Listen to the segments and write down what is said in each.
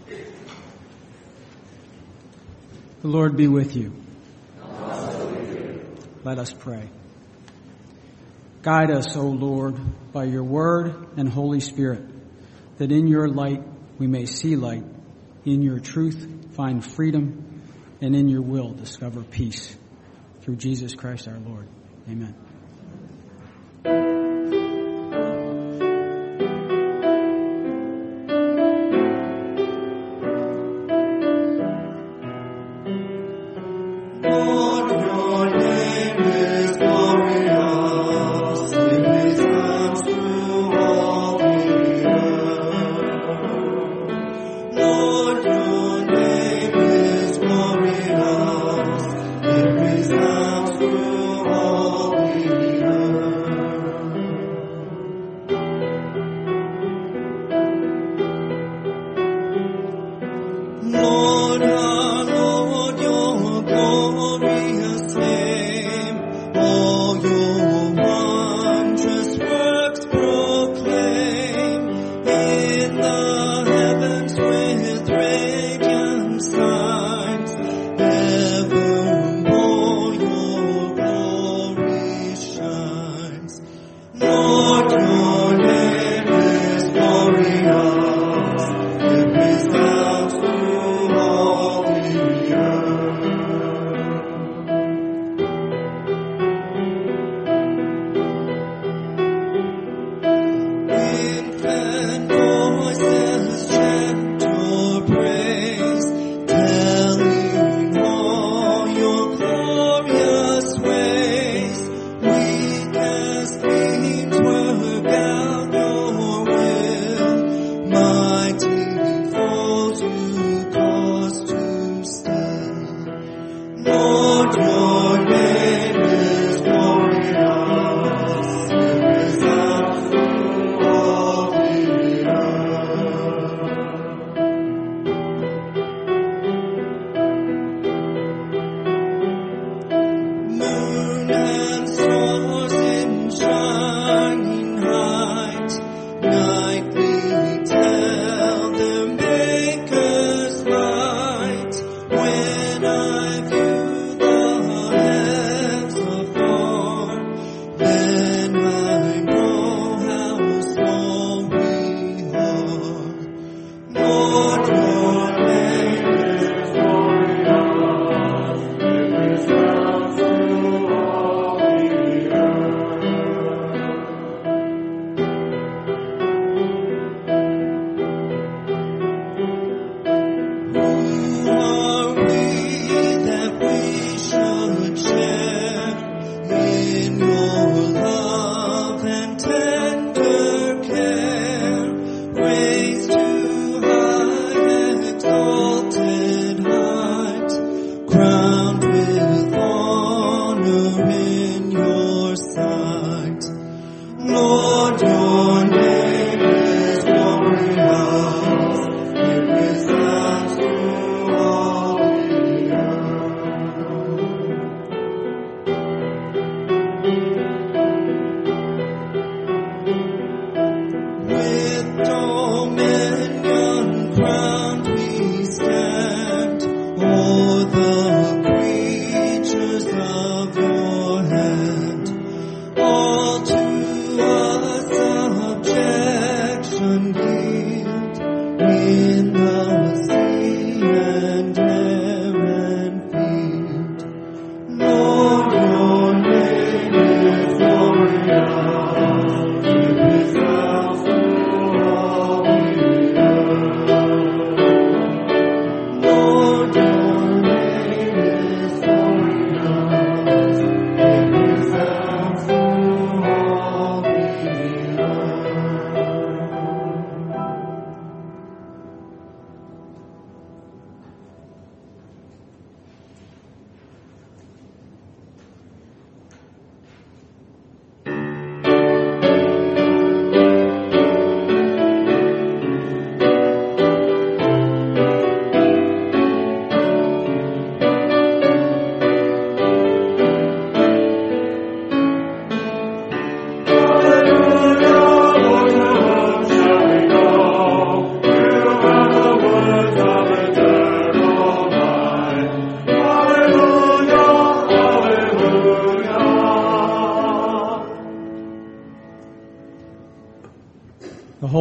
The Lord be with you. Let us pray. Guide us, O Lord, by your word and Holy Spirit, that in your light we may see light, in your truth find freedom, and in your will discover peace. Through Jesus Christ our Lord. Amen.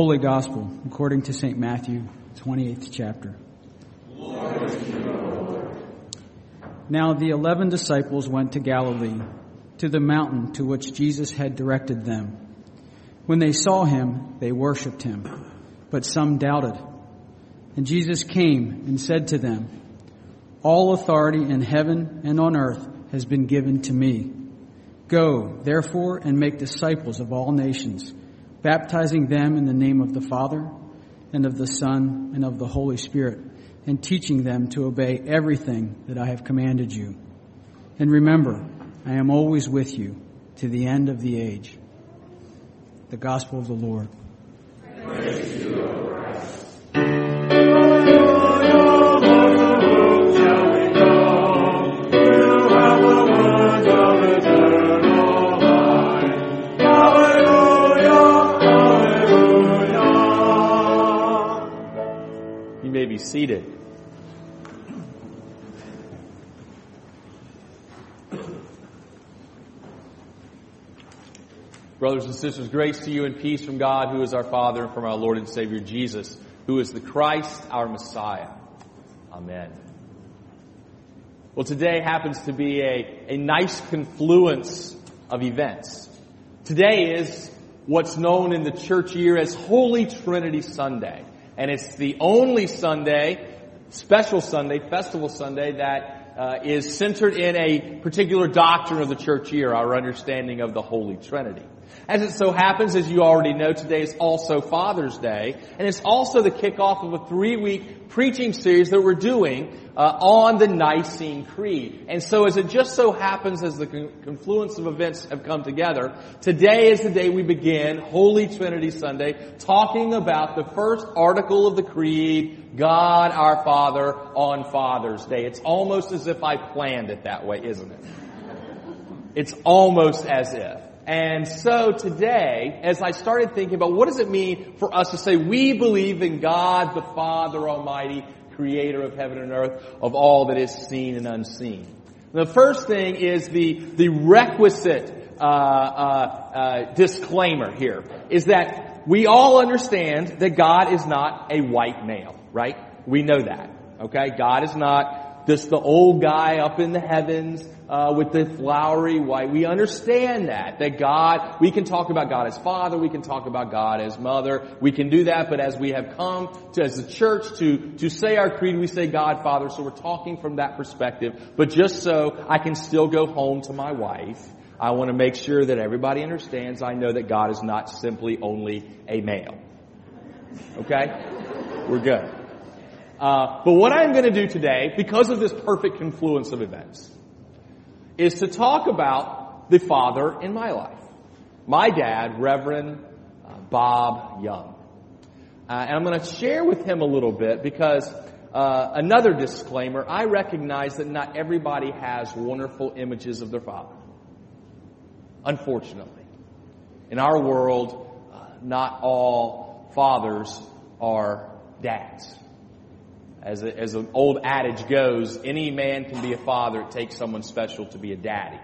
Holy Gospel according to St. Matthew, 28th chapter. Now the 11 disciples went to Galilee, to the mountain to which Jesus had directed them. When they saw him, they worshipped him, but some doubted. And Jesus came and said to them, "All authority in heaven and on earth has been given to me. Go, therefore, and make disciples of all nations, baptizing them in the name of the Father, and of the Son, and of the Holy Spirit, and teaching them to obey everything that I have commanded you. And remember, I am always with you to the end of the age." The Gospel of the Lord. Praise to you, O Christ. You may be seated. Brothers and sisters, grace to you and peace from God, who is our Father, and from our Lord and Savior Jesus, who is the Christ, our Messiah. Amen. Well, today happens to be a nice confluence of events. Today is what's known in the church year as Holy Trinity Sunday. And it's the only Sunday, special Sunday, festival Sunday, that is centered in a particular doctrine of the church year, our understanding of the Holy Trinity. As it so happens, as you already know, today is also Father's Day, and it's also the kickoff of a 3-week preaching series that we're doing on the Nicene Creed. And so as it just so happens, as the confluence of events have come together, today is the day we begin Holy Trinity Sunday, talking about the first article of the Creed, God our Father, on Father's Day. It's almost as if I planned it that way, isn't it? It's almost as if. And so today, as I started thinking about what does it mean for us to say we believe in God the Father Almighty, creator of heaven and earth, of all that is seen and unseen. The first thing is the requisite disclaimer here, is that we all understand that God is not a white male, right? We know that, okay? God is not just the old guy up in the heavens with the flowery white. We understand that God, we can talk about God as Father, we can talk about God as Mother, we can do that, but as we have come to, as a church to say our creed, we say God Father, so we're talking from that perspective. But just so I can still go home to my wife, I want to make sure that everybody understands I know that God is not simply only a male. Okay? We're good. But what I'm going to do today, because of this perfect confluence of events, is to talk about the father in my life. My dad, Reverend Bob Young. And I'm going to share with him a little bit because another disclaimer, I recognize that not everybody has wonderful images of their father. Unfortunately. In our world, not all fathers are dads. As an old adage goes, any man can be a father. It takes someone special to be a daddy.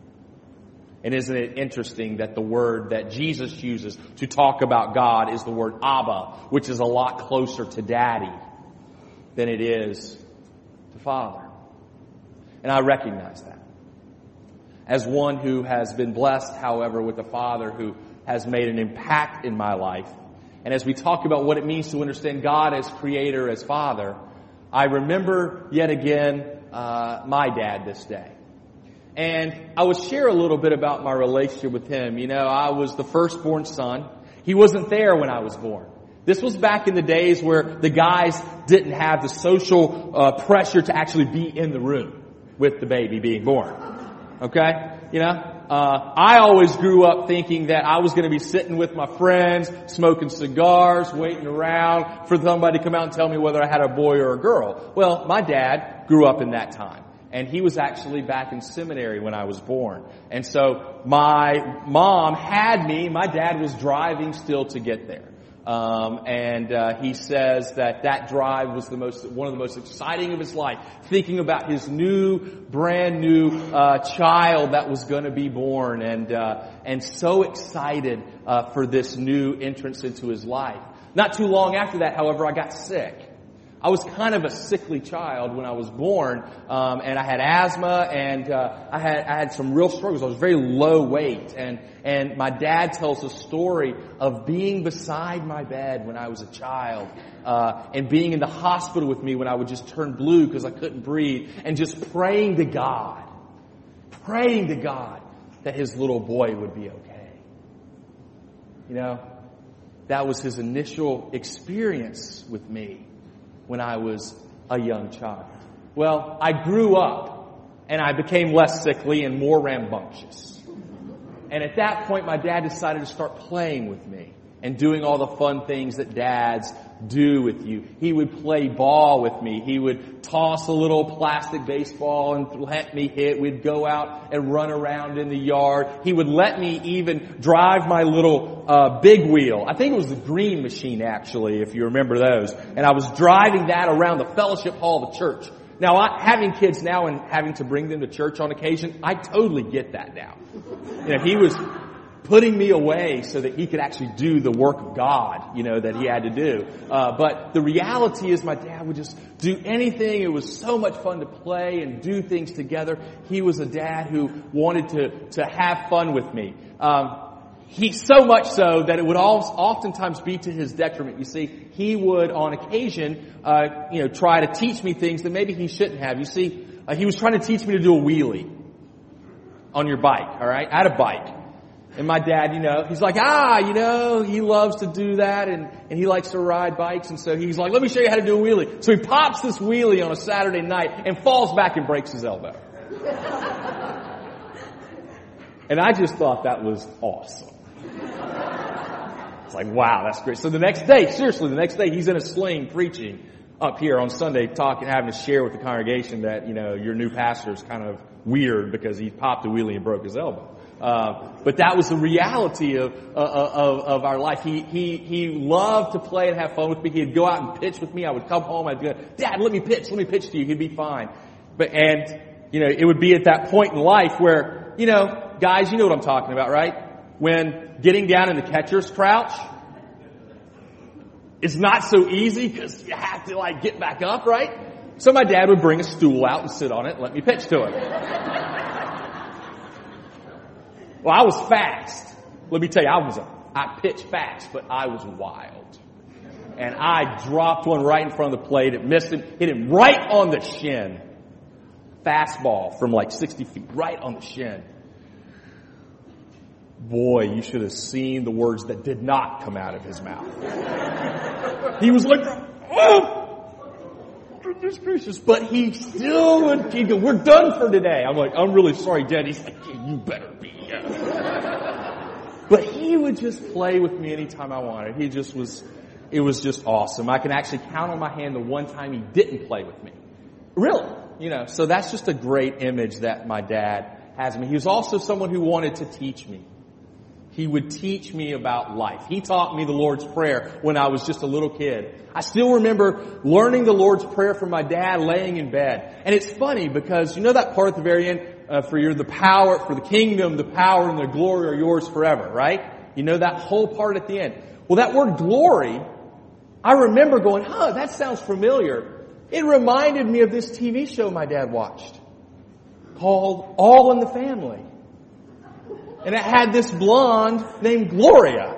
And isn't it interesting that the word that Jesus uses to talk about God is the word Abba, which is a lot closer to daddy than it is to father. And I recognize that. As one who has been blessed, however, with a father who has made an impact in my life, and as we talk about what it means to understand God as creator, as father, I remember yet again my dad this day. And I would share a little bit about my relationship with him. You know, I was the firstborn son. He wasn't there when I was born. This was back in the days where the guys didn't have the social pressure to actually be in the room with the baby being born. Okay? You know? I always grew up thinking that I was going to be sitting with my friends, smoking cigars, waiting around for somebody to come out and tell me whether I had a boy or a girl. Well, my dad grew up in that time. And he was actually back in seminary when I was born. And so my mom had me. My dad was driving still to get there. He says that drive was one of the most exciting of his life, thinking about his brand new child that was going to be born, and so excited for this new entrance into his life. Not too long after that, however, I got sick. I was kind of a sickly child when I was born, and I had asthma, and I had some real struggles. I was very low weight, and my dad tells a story of being beside my bed when I was a child, and being in the hospital with me when I would just turn blue because I couldn't breathe, and just praying to God that his little boy would be okay. You know, that was his initial experience with me when I was a young child. Well, I grew up and I became less sickly and more rambunctious. And at that point, my dad decided to start playing with me and doing all the fun things that dads do with you. He would play ball with me. He would toss a little plastic baseball and let me hit. We'd go out and run around in the yard. He would let me even drive my little big wheel. I think it was the green machine, actually, if you remember those. And I was driving that around the fellowship hall of the church. Now, having kids now and having to bring them to church on occasion, I totally get that now. You know, he was putting me away so that he could actually do the work of God, you know, that he had to do. But the reality is my dad would just do anything. It was so much fun to play and do things together. He was a dad who wanted to have fun with me. He so much so that it would oftentimes be to his detriment. You see, he would on occasion, try to teach me things that maybe he shouldn't have. You see, he was trying to teach me to do a wheelie on your bike, all right? I had a bike. And my dad, he's like, he loves to do that and he likes to ride bikes. And so he's like, let me show you how to do a wheelie. So he pops this wheelie on a Saturday night and falls back and breaks his elbow. And I just thought that was awesome. It's like, wow, that's great. So the next day, he's in a sling preaching up here on Sunday, having to share with the congregation that, your new pastor is kind of weird because he popped a wheelie and broke his elbow. But that was the reality of our life. He loved to play and have fun with me. He'd go out and pitch with me. I would come home. I'd go, Dad, let me pitch to you. He'd be fine. It would be at that point in life where, guys, you know what I'm talking about, right? When getting down in the catcher's crouch is not so easy because you have to get back up, right? So my dad would bring a stool out and sit on it and let me pitch to him. Well, I was fast. Let me tell you, I pitched fast, but I was wild. And I dropped one right in front of the plate. It missed him, hit him right on the shin. Fastball from 60 feet, right on the shin. Boy, you should have seen the words that did not come out of his mouth. He was like, oh, goodness gracious. But he still would keep going, we're done for today. I'm like, I'm really sorry, Dad. He's like, yeah, you better be. But he would just play with me anytime I wanted. It was just awesome. I can actually count on my hand the one time he didn't play with me. Really. So that's just a great image that my dad has of me. He was also someone who wanted to teach me. He would teach me about life. He taught me the Lord's Prayer when I was just a little kid. I still remember learning the Lord's Prayer from my dad laying in bed. And it's funny because that part at the very end, for the kingdom, the power and the glory are yours forever, right? That whole part at the end. Well, that word glory, I remember going, that sounds familiar. It reminded me of this TV show my dad watched called All in the Family. And it had this blonde named Gloria.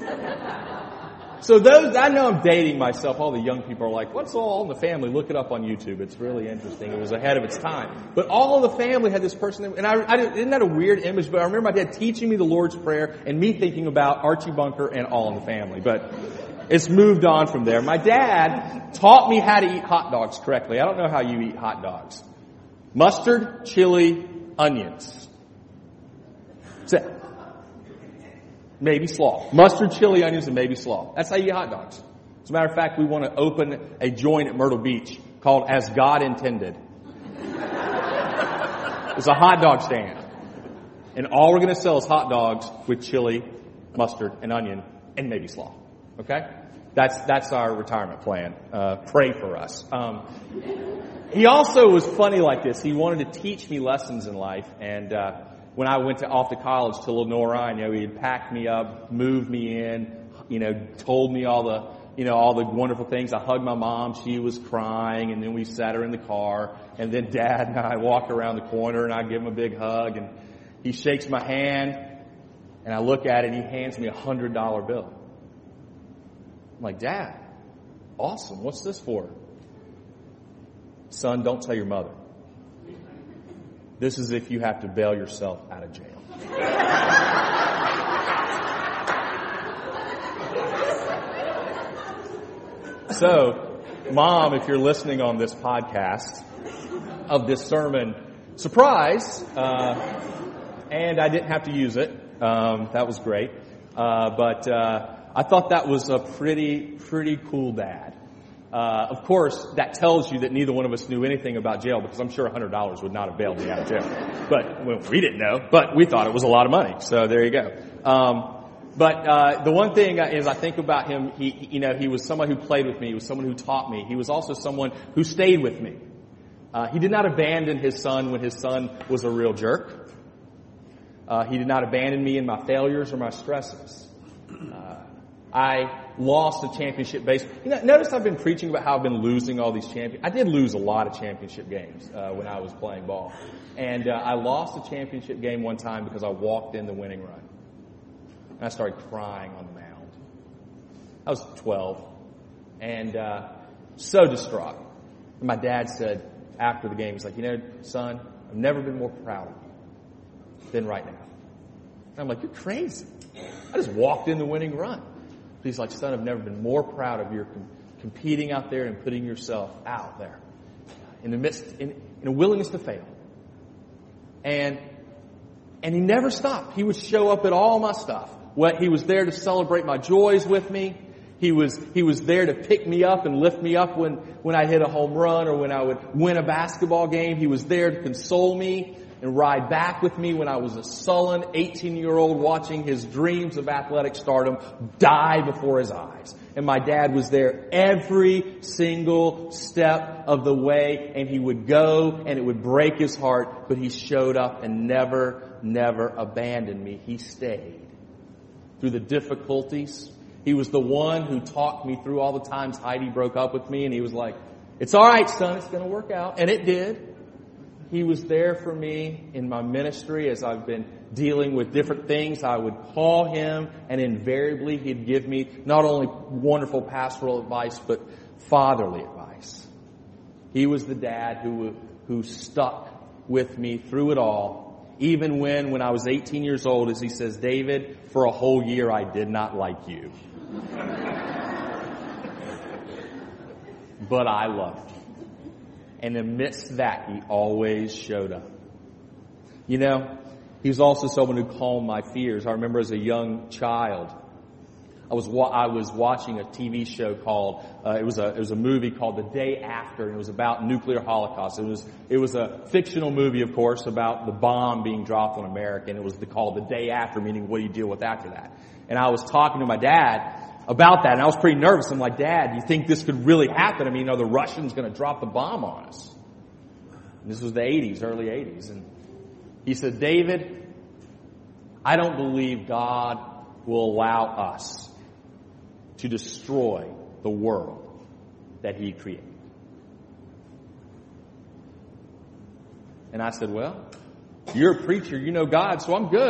So I know I'm dating myself. All the young people are like, what's All in the Family? Look it up on YouTube. It's really interesting. It was ahead of its time. But All in the Family had this person. And isn't that a weird image? But I remember my dad teaching me the Lord's Prayer and me thinking about Archie Bunker and All in the Family. But it's moved on from there. My dad taught me how to eat hot dogs correctly. I don't know how you eat hot dogs. Mustard, chili, onions. That's it. Maybe slaw. Mustard, chili, onions, and maybe slaw. That's how you eat hot dogs. As a matter of fact, we want to open a joint at Myrtle Beach called As God Intended. It's a hot dog stand. And all we're going to sell is hot dogs with chili, mustard, and onion, and maybe slaw. Okay? That's our retirement plan. Pray for us. He also was funny like this. He wanted to teach me lessons in life, and when I went off to college to Lenore Ryan, he'd packed me up, moved me in, told me all the wonderful things. I hugged my mom. She was crying, and then we sat her in the car, and then Dad and I walked around the corner, and I give him a big hug, and he shakes my hand, and I look at it, and he hands me a $100 bill. I'm like, Dad, awesome. What's this for? Son, don't tell your mother. This is if you have to bail yourself out of jail. So, Mom, if you're listening on this podcast of this sermon, surprise, and I didn't have to use it. That was great. But I thought that was a pretty cool dad. Of course, that tells you that neither one of us knew anything about jail, because I'm sure $100 would not have bailed me out of jail. But we didn't know, but we thought it was a lot of money. So there you go. But the one thing is, I think about him, he was someone who played with me. He was someone who taught me. He was also someone who stayed with me. He did not abandon his son when his son was a real jerk. He did not abandon me in my failures or my stresses. I lost a championship base. Notice I've been preaching about how I've been losing all these I did lose a lot of championship games when I was playing ball. And I lost a championship game one time because I walked in the winning run. And I started crying on the mound. I was 12. And so distraught. And my dad said after the game, he's like, son, I've never been more proud of you than right now. And I'm like, you're crazy. I just walked in the winning run. He's like, son, I've never been more proud of your competing out there and putting yourself out there in the midst, in a willingness to fail. And he never stopped. He would show up at all my stuff. He was there to celebrate my joys with me. He was there to pick me up and lift me up when I hit a home run or when I would win a basketball game. He was there to console me and ride back with me when I was a sullen 18-year-old watching his dreams of athletic stardom die before his eyes. And my dad was there every single step of the way, and he would go and it would break his heart, but he showed up and never abandoned me. He stayed through the difficulties. He was the one who talked me through all the times Heidi broke up with me, and he was like, it's all right, son, it's going to work out. And it did. He was there for me in my ministry as I've been dealing with different things. I would call him, and invariably he'd give me not only wonderful pastoral advice, but fatherly advice. He was the dad who stuck with me through it all, even when I was 18 years old, as he says, David, for a whole year I did not like you. But I loved you. And amidst that, he always showed up. He was also someone who calmed my fears. I remember as a young child, I was watching a TV show called, it was a movie called The Day After, and it was about nuclear holocaust. It was a fictional movie, of course, about the bomb being dropped on America, and it was called The Day After, meaning what do you deal with after that? And I was talking to my dad about that, and I was pretty nervous. I'm like, Dad, do you think this could really happen? I mean, are the Russians going to drop the bomb on us? And this was the 80s, early 80s. And he said, David, I don't believe God will allow us to destroy the world that he created. And I said, well, you're a preacher, you know God, so I'm good.